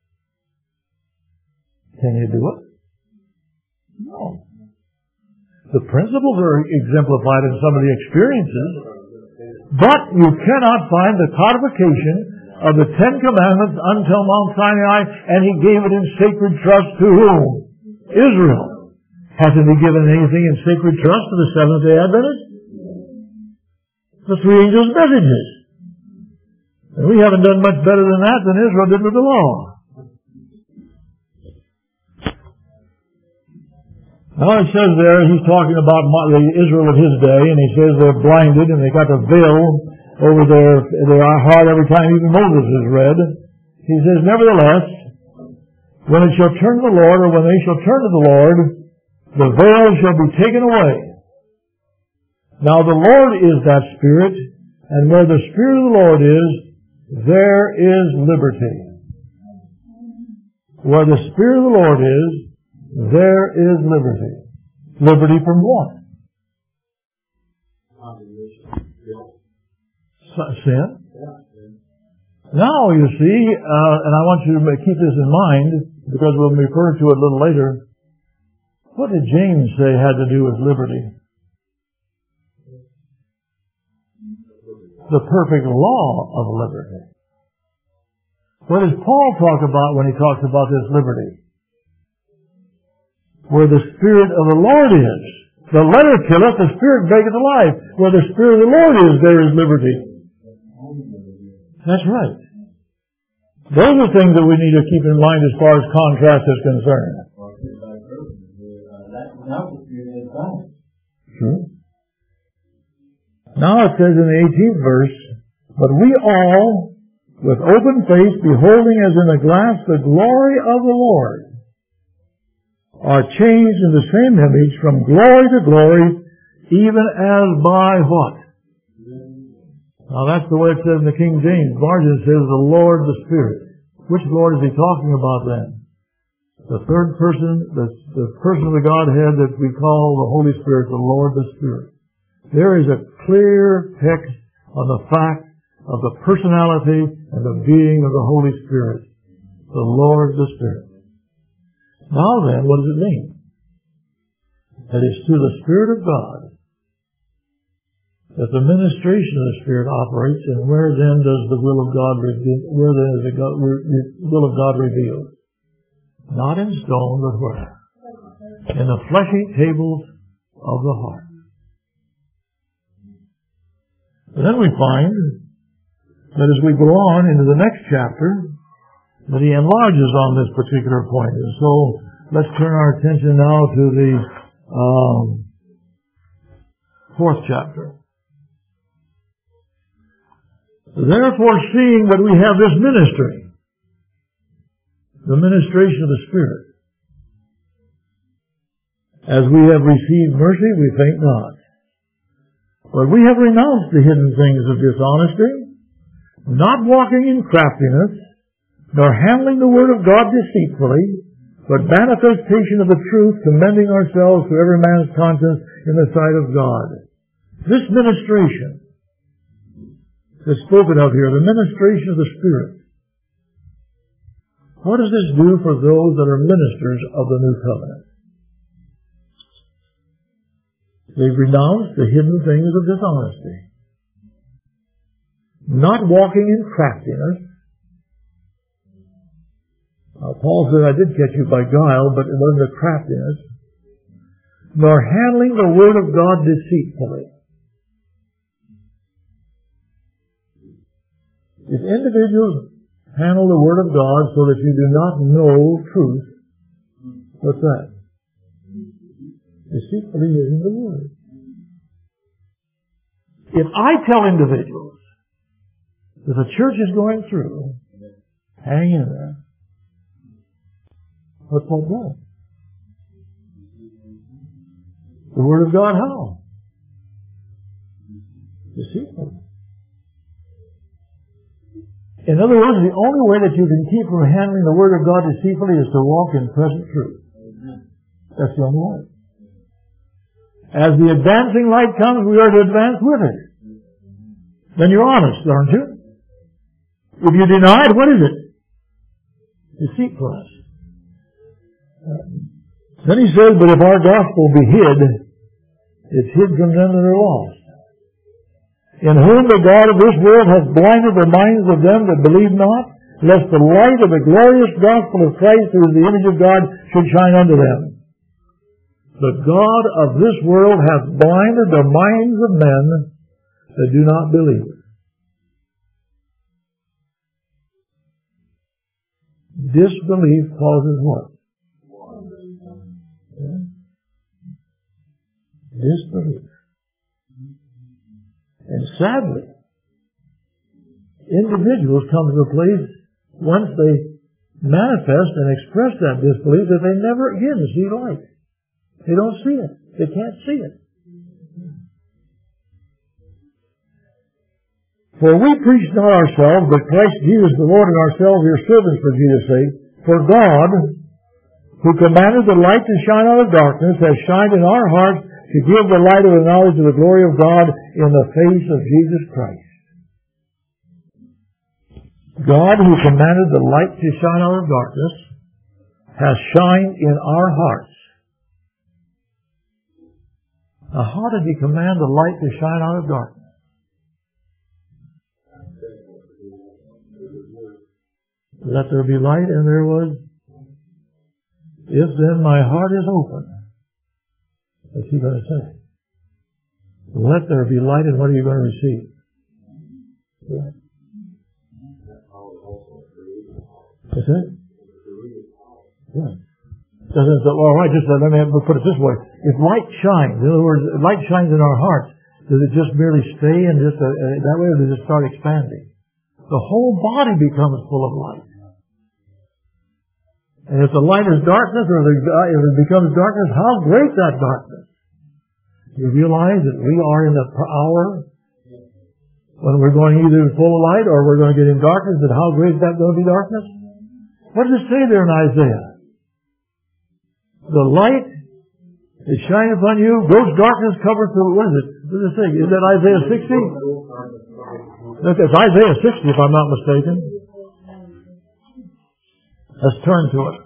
[SPEAKER 1] Can you do it? No. The principles are exemplified in some of the experiences, but you cannot find the codification of the Ten Commandments until Mount Sinai, and He gave it in sacred trust to whom? Israel. Hasn't He given anything in sacred trust to the Seventh-day Adventists? The three angels' messages. And we haven't done much better than that than Israel did with the law. Now it says there, he's talking about the Israel of his day, and he says they're blinded and they got a veil over their heart every time even Moses is read. He says, nevertheless, when it shall turn to the Lord, or when they shall turn to the Lord, the veil shall be taken away. Now the Lord is that Spirit, and where the Spirit of the Lord is, there is liberty. Where the Spirit of the Lord is, there is liberty. Liberty from what? Sin? Now, you see, and I want you to keep this in mind, because we'll refer to it a little later. What did James say had to do with liberty? The perfect law of liberty. What does Paul talk about when he talks about this liberty? Where the Spirit of the Lord is. The letter killeth, the Spirit maketh alive. Where the Spirit of the Lord is, there is liberty. That's right. Those are things that we need to keep in mind as far as contrast is concerned. Sure. Now it says in the 18th verse, but we all, with open face, beholding as in a glass the glory of the Lord, are changed in the same image from glory to glory, even as by what? Now that's the way it says in the King James. Margin says the Lord the Spirit. Which Lord is he talking about then? The third person, the person of the Godhead that we call the Holy Spirit, the Lord the Spirit. There is a clear text on the fact of the personality and the being of the Holy Spirit. The Lord the Spirit. Now then, what does it mean? That it's to the Spirit of God that the ministration of the Spirit operates, and where then does the will of God where then is the will of God revealed? Not in stone, but where? In the fleshy tables of the heart. And then we find that as we go on into the next chapter, that he enlarges on this particular point. And so let's turn our attention now to the 4th chapter. Therefore, seeing that we have this ministry, the ministration of the Spirit, as we have received mercy, we faint not. But we have renounced the hidden things of dishonesty, not walking in craftiness, nor handling the word of God deceitfully, but manifestation of the truth, commending ourselves to every man's conscience in the sight of God. This ministration that's spoken of here, the ministration of the Spirit, what does this do for those that are ministers of the new covenant? They've renounced the hidden things of dishonesty, not walking in craftiness. Now, Paul said, I did catch you by guile, but it wasn't a craftiness, nor handling the word of God deceitfully. If individuals handle the word of God so that you do not know truth, what's that? Deceitfully using the word. If I tell individuals that the church is going through, hang in there, what's that doing? The word of God how? Deceitfully. In other words, the only way that you can keep from handling the word of God deceitfully is to walk in present truth. That's the only way. As the advancing light comes, we are to advance with it. Then you're honest, aren't you? If you deny it, what is it? Deceitfulness. Then he says, but if our gospel be hid, it's hid from them that are lost. In whom the God of this world hath blinded the minds of them that believe not, lest the light of the glorious gospel of Christ, who is the image of God, should shine unto them. The God of this world hath blinded the minds of men that do not believe. Disbelief causes what? Yeah. Disbelief. And sadly, individuals come to a place once they manifest and express that disbelief that they never again see light. They don't see it. They can't see it. For we preach not ourselves, but Christ Jesus the Lord, and ourselves your servants for Jesus' sake. For God, who commanded the light to shine out of darkness, has shined in our hearts to give the light of the knowledge of the glory of God in the face of Jesus Christ. God, who commanded the light to shine out of darkness, has shined in our hearts. Now, how did he command the light to shine out of darkness? Let there be light, and there was. If then my heart is open, what's he going to say? Let there be light, and what are you going to receive? Yeah. What's that? Yeah. Doesn't say, well, right, just let me put it this way. If light shines, in other words, if light shines in our hearts, does it just merely stay and just that way, or does it start expanding? The whole body becomes full of light. And if the light is darkness, or if it becomes darkness, how great that darkness! You realize that we are in the hour when we're going either full of light or we're going to get in darkness, and how great is that going to be darkness? What does it say there in Isaiah? The light is shining upon you, gross darkness covers the, what is it? What does it say? Is that Isaiah 60? That's Isaiah 60, if I'm not mistaken. Let's turn to it.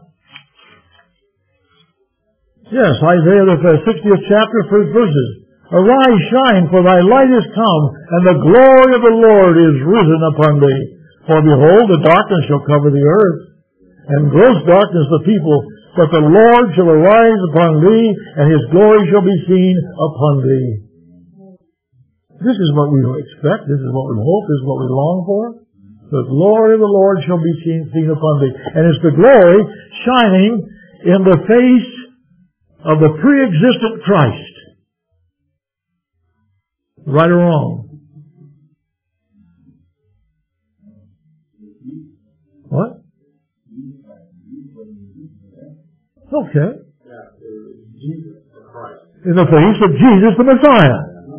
[SPEAKER 1] Yes, Isaiah, the 60th chapter, first verses. Arise, shine, for thy light is come, and the glory of the Lord is risen upon thee. For behold, the darkness shall cover the earth, and gross darkness the people. But the Lord shall arise upon thee, and his glory shall be seen upon thee. This is what we expect. This is what we hope. This is what we long for. The glory of the Lord shall be seen upon thee. And it's the glory shining in the face of the pre-existent Christ. Right or wrong? Okay.
[SPEAKER 4] Jesus the Christ.
[SPEAKER 1] In the face of Jesus the Messiah.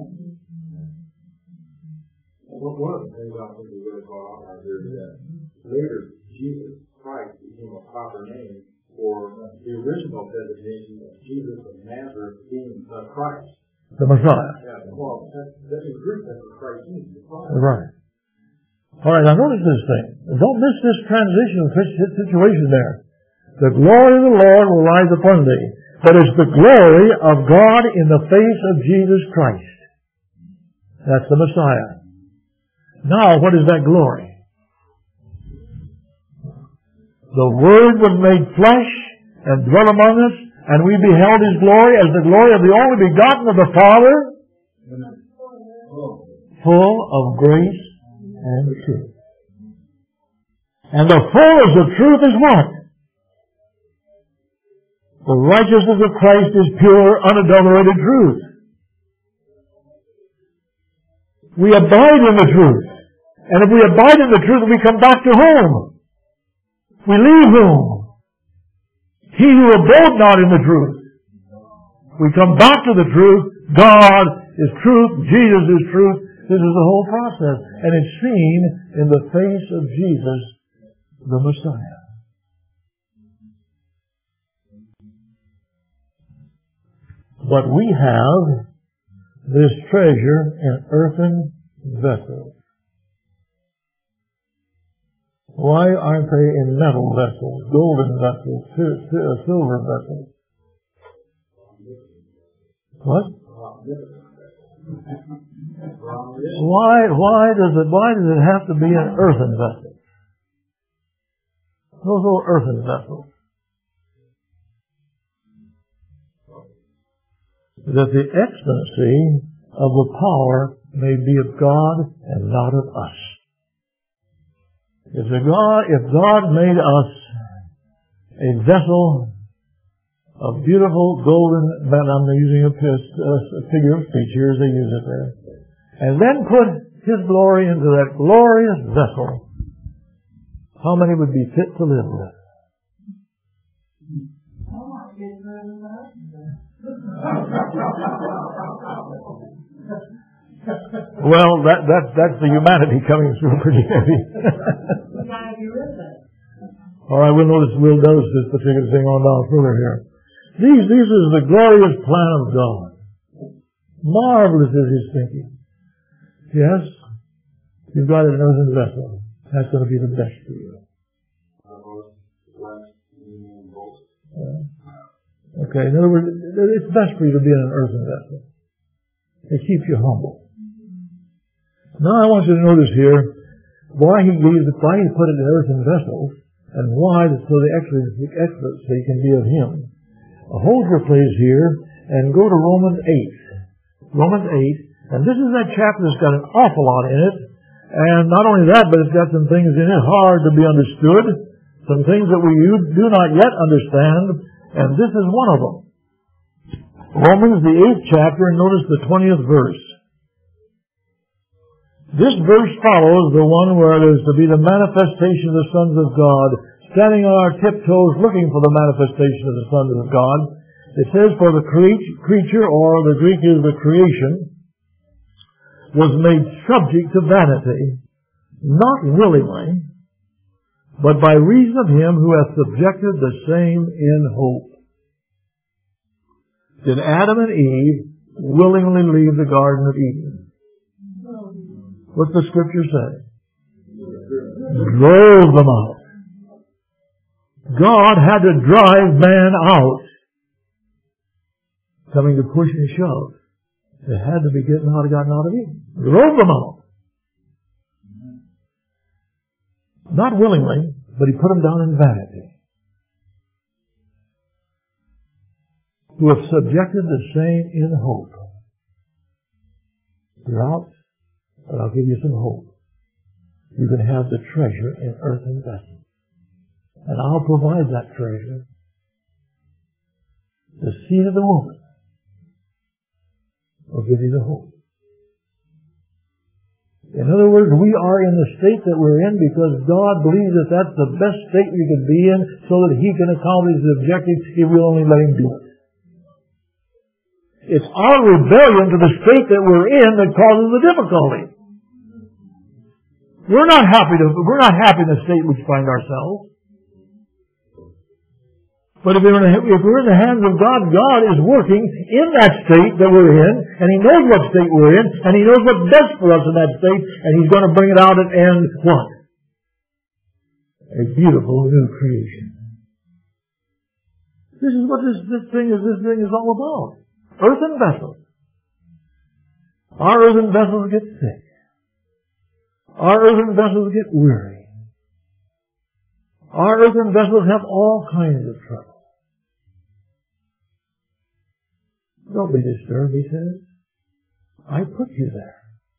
[SPEAKER 4] One of the things I think is really going on right here is that later Jesus Christ became a proper name for the original designation of Jesus of Nazareth being the Christ.
[SPEAKER 1] The Messiah.
[SPEAKER 4] Yeah, well, that's in Greek, that's what Christ means.
[SPEAKER 1] Right. All right, now notice this thing. Don't miss this transition situation there. The glory of the Lord will rise upon thee. But it's the glory of God in the face of Jesus Christ. That's the Messiah. Now, what is that glory? The Word was made flesh and dwelt among us, and we beheld His glory as the glory of the only begotten of the Father, full of grace and truth. And the fullness of truth is what? The righteousness of Christ is pure, unadulterated truth. We abide in the truth. And if we abide in the truth, we come back to whom? We leave whom? He who abode not in the truth. We come back to the truth. God is truth. Jesus is truth. This is the whole process. And it's seen in the face of Jesus, the Messiah. But we have this treasure in earthen vessels. Why aren't they in metal vessels, golden vessels, silver vessels? What? Why does it have to be an earthen vessel? Those old earthen vessels. That the excellency of the power may be of God and not of us. If God made us a vessel of beautiful golden, but I'm using a figure of speech here as they use it there, and then put His glory into that glorious vessel, how many would be fit to live with? Well, that's the humanity coming through pretty heavy. All right, we'll notice this particular thing on down further here. This is the glorious plan of God. Marvelous is His thinking. Yes, you've got an earthen vessel. That's going to be the best for you. Okay, in other words, it's best for you to be in an earthen vessel. It keeps you humble. Now I want you to notice here why He put it in earthen vessels, and why so the excellency can be of Him. Hold your place here and go to Romans 8. Romans 8, and this is that chapter that's got an awful lot in it, and not only that, but it's got some things in it hard to be understood, some things that we do not yet understand, and this is one of them. Romans, the 8th chapter, and notice the 20th verse. This verse follows the one where it is to be the manifestation of the sons of God, standing on our tiptoes looking for the manifestation of the sons of God. It says, for the creature, or the Greek is the creation, was made subject to vanity, not willingly, but by reason of Him who hath subjected the same in hope. Did Adam and Eve willingly leave the Garden of Eden? What's the Scripture say? Drove them out. God had to drive man out. Coming to push and shove. They had to be gotten out of Eden. Drove them out. Not willingly, but He put them down in vanity. Who have subjected the same in hope. You're out, but I'll give you some hope. You can have the treasure in earthen vessels. And I'll provide that treasure. The seed of the woman will give you the hope. In other words, we are in the state that we're in because God believes that that's the best state we can be in so that He can accomplish His objective if we'll only let Him do it. It's our rebellion to the state that we're in that causes the difficulty. We're not happy in the state we find ourselves. But if we're in the hands of God, God is working in that state that we're in, and He knows what state we're in, and He knows what's best for us in that state, and He's going to bring it out and end what? A beautiful new creation. This is what this thing is all about. Earthen vessels. Our earthen vessels get sick. Our earthen vessels get weary. Our earthen vessels have all kinds of trouble. Don't be disturbed, He says. I put you there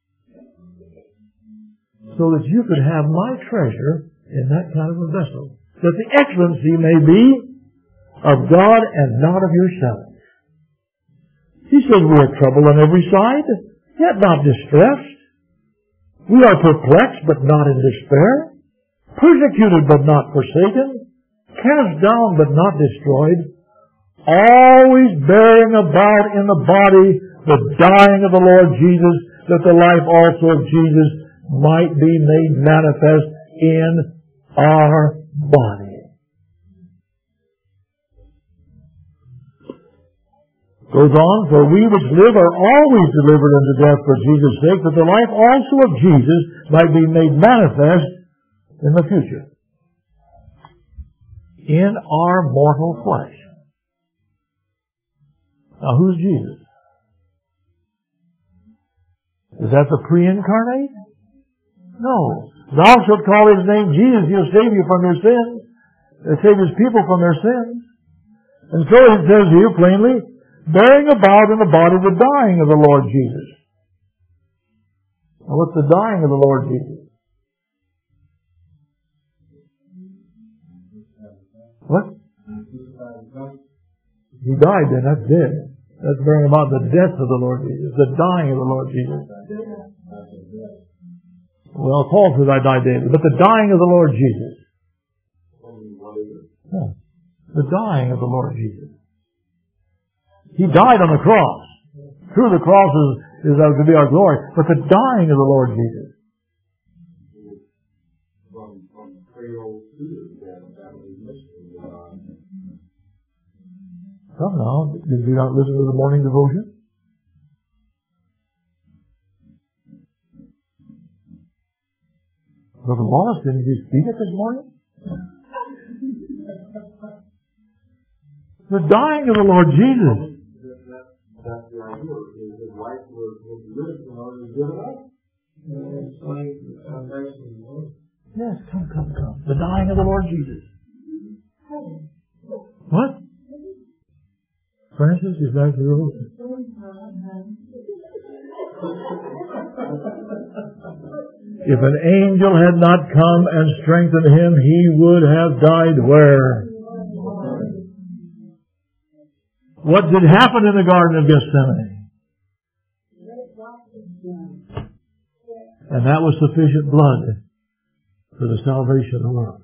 [SPEAKER 1] so that you could have my treasure in that kind of a vessel, that the excellency may be of God and not of yourself. He says we are troubled on every side, yet not distressed. We are perplexed, but not in despair. Persecuted, but not forsaken. Cast down, but not destroyed. Always bearing about in the body the dying of the Lord Jesus, that the life also of Jesus might be made manifest in our body. Goes on, for we which live are always delivered unto death for Jesus' sake, that the life also of Jesus might be made manifest in the future. In our mortal flesh. Now, who's Jesus? Is that the pre-incarnate? No. Thou shalt call His name Jesus. He'll save you from your sins. He'll save His people from their sins. And so it says here plainly, bearing about in the body the dying of the Lord Jesus. Now, what's the dying of the Lord Jesus? What? He died then, that's dead. That's bearing about the death of the Lord Jesus, the dying of the Lord Jesus. Well, Paul says I die daily, but the dying of the Lord Jesus. Yeah. The dying of the Lord Jesus. He died on the cross. Through the cross is to be our glory, but the dying of the Lord Jesus. Come now, did you not listen to the morning devotion? Brother Wallace, didn't you speak it this morning? The dying of the Lord Jesus.
[SPEAKER 4] That's the idea. His life was lived in order to give it up.
[SPEAKER 1] Yes, come. The dying of the Lord Jesus. What? Francis is back to the room. If an angel had not come and strengthened him, he would have died where? What did happen in the Garden of Gethsemane? And that was sufficient blood for the salvation of the world.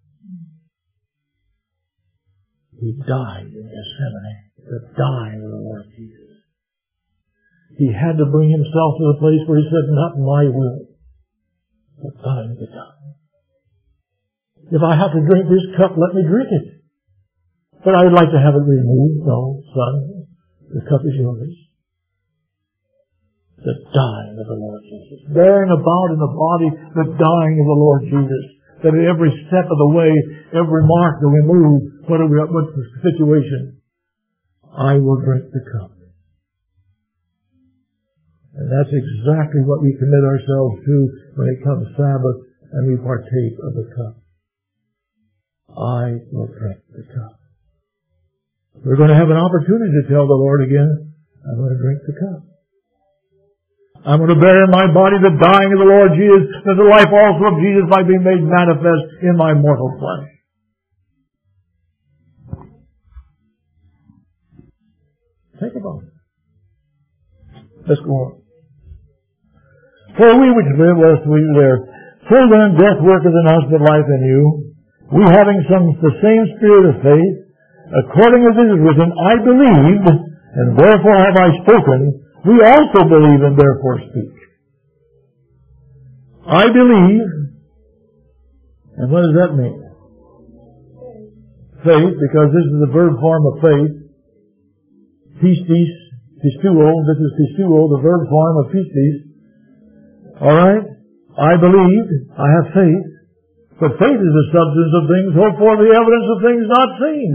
[SPEAKER 1] He died in Gethsemane. The dying of the Lord Jesus. He had to bring Himself to the place where He said, not my will, but thine be done. If I have to drink this cup, let me drink it. But I would like to have it removed. No, son, the cup is yours. The dying of the Lord Jesus. Bearing about in the body the dying of the Lord Jesus. That at every step of the way, every mark that we move, what's the situation? I will drink the cup. And that's exactly what we commit ourselves to when it comes Sabbath and we partake of the cup. I will drink the cup. We're going to have an opportunity to tell the Lord again, I'm going to drink the cup. I'm going to bear in my body the dying of the Lord Jesus, that the life also of Jesus might be made manifest in my mortal flesh. Think about it. Let's go on. For we which live, lest we there. So then death worketh in us, but life in you. We having the same spirit of faith, according as it is written, I believed, and therefore have I spoken. We also believe and therefore speak. I believe, and what does that mean? Faith, because this is the verb form of faith. Pistis, pistuo, this is pistuo, the verb form of pistis. Alright? I believed, I have faith, but faith is the substance of things hoped for, the evidence of things not seen.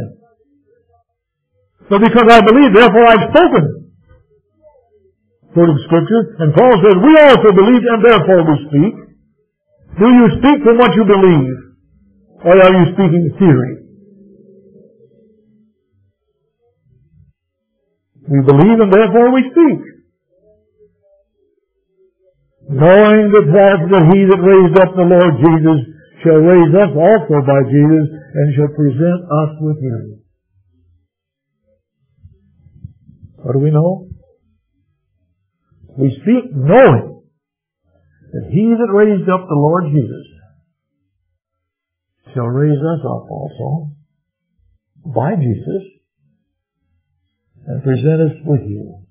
[SPEAKER 1] So because I believe, therefore I've spoken. Quoting Scripture, and Paul says, we also believe and therefore we speak. Do you speak from what you believe? Or are you speaking theory? We believe and therefore we speak. Knowing the fact that he that raised up the Lord Jesus shall raise us also by Jesus and shall present us with him. What do we know? We speak knowing that he that raised up the Lord Jesus shall raise us up also by Jesus and present us with you.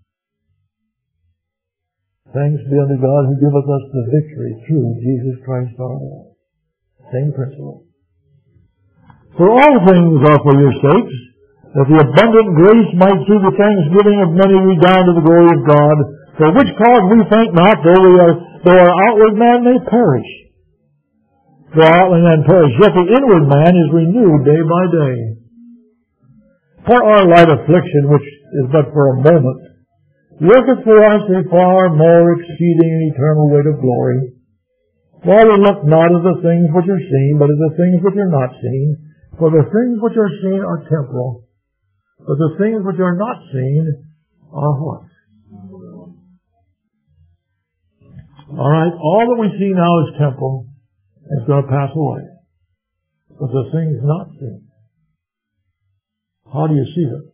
[SPEAKER 1] Thanks be unto God who giveth us the victory through Jesus Christ our Lord. Same principle. For all things are for your sakes, that the abundant grace might through the thanksgiving of many redound to the glory of God, for which cause we faint not, though our outward man may perish. Though our outward man perish, yet the inward man is renewed day by day. For our light affliction, which is but for a moment, worketh for us a far more exceeding and eternal weight of glory. While we look not at the things which are seen, but at the things which are not seen. For the things which are seen are temporal, but the things which are not seen are what? Alright, all that we see now is temporal. It's going to pass away. But the things not seen, how do you see them?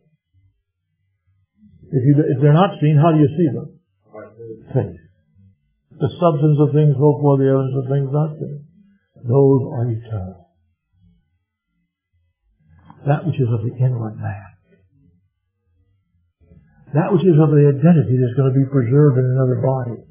[SPEAKER 1] If they're not seen, how do you see them? Faith. The substance of things hoped for, the evidence of things not seen. Those are eternal. That which is of the inward man. That which is of the identity that's going to be preserved in another body.